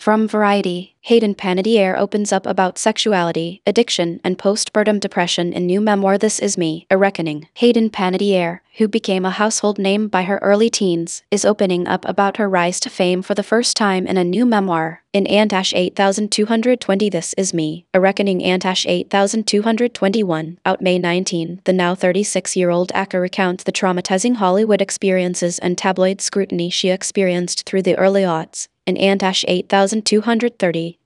From Variety, Hayden Panettiere opens up about sexuality, addiction, and postpartum depression in new memoir This Is Me, A Reckoning. Hayden Panettiere, who became a household name by her early teens, is opening up about her rise to fame for the first time in a new memoir. In /8220 This Is Me, A Reckoning /8221, out May 19, the now 36-year-old actor recounts the traumatizing Hollywood experiences and tabloid scrutiny she experienced through the early aughts. In /8230,